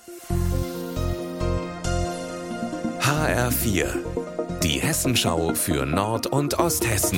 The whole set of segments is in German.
HR4, die Hessenschau für Nord- und Osthessen.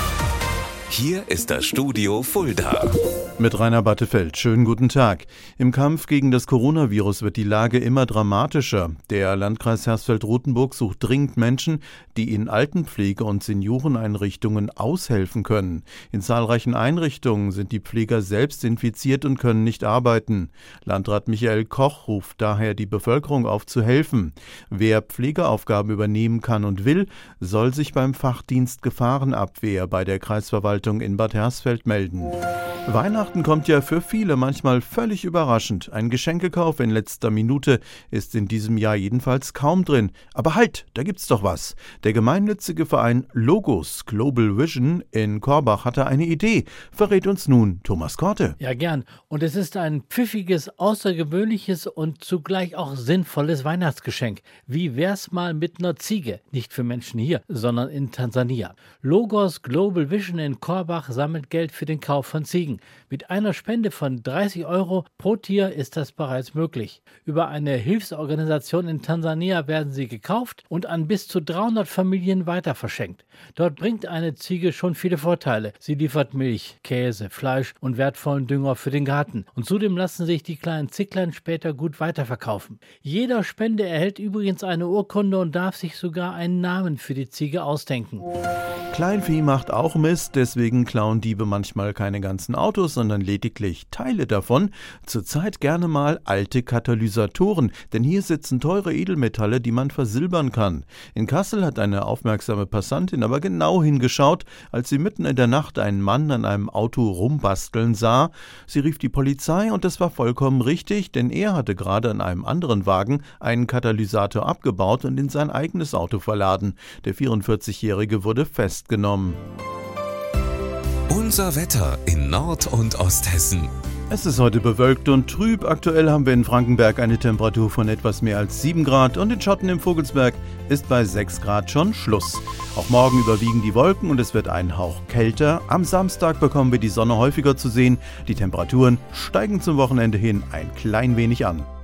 Hier ist das Studio Fulda. Mit Rainer Battefeld. Schönen guten Tag. Im Kampf gegen das Coronavirus wird die Lage immer dramatischer. Der Landkreis Hersfeld-Rotenburg sucht dringend Menschen, die in Altenpflege- und Senioreneinrichtungen aushelfen können. In zahlreichen Einrichtungen sind die Pfleger selbst infiziert und können nicht arbeiten. Landrat Michael Koch ruft daher die Bevölkerung auf, zu helfen. Wer Pflegeaufgaben übernehmen kann und will, soll sich beim Fachdienst Gefahrenabwehr bei der Kreisverwaltung in Bad Hersfeld melden. Weihnachten kommt ja für viele manchmal völlig überraschend. Ein Geschenkekauf in letzter Minute ist in diesem Jahr jedenfalls kaum drin. Aber halt, da gibt's doch was. Der gemeinnützige Verein Logos Global Vision in Korbach hatte eine Idee. Verrät uns nun Thomas Korte. Ja, gern. Und es ist ein pfiffiges, außergewöhnliches und zugleich auch sinnvolles Weihnachtsgeschenk. Wie wär's mal mit einer Ziege? Nicht für Menschen hier, sondern in Tansania. Logos Global Vision in Korbach sammelt Geld für den Kauf von Ziegen. Mit einer Spende von 30 € pro Tier ist das bereits möglich. Über eine Hilfsorganisation in Tansania werden sie gekauft und an bis zu 300 Familien weiter verschenkt. Dort bringt eine Ziege schon viele Vorteile. Sie liefert Milch, Käse, Fleisch und wertvollen Dünger für den Garten. Und zudem lassen sich die kleinen Zicklein später gut weiterverkaufen. Jeder Spende erhält übrigens eine Urkunde und darf sich sogar einen Namen für die Ziege ausdenken. Kleinvieh macht auch Mist, deswegen klauen Diebe manchmal keine ganzen Autos, sondern lediglich Teile davon. Zurzeit gerne mal alte Katalysatoren, denn hier sitzen teure Edelmetalle, die man versilbern kann. In Kassel hat eine aufmerksame Passantin aber genau hingeschaut, als sie mitten in der Nacht einen Mann an einem Auto rumbasteln sah. Sie rief die Polizei und das war vollkommen richtig, denn er hatte gerade an einem anderen Wagen einen Katalysator abgebaut und in sein eigenes Auto verladen. Der 44-Jährige wurde festgenommen. Unser Wetter in Nord- und Osthessen. Es ist heute bewölkt und trüb. Aktuell haben wir in Frankenberg eine Temperatur von etwas mehr als 7 Grad und in Schotten im Vogelsberg ist bei 6 Grad schon Schluss. Auch morgen überwiegen die Wolken und es wird einen Hauch kälter. Am Samstag bekommen wir die Sonne häufiger zu sehen. Die Temperaturen steigen zum Wochenende hin ein klein wenig an.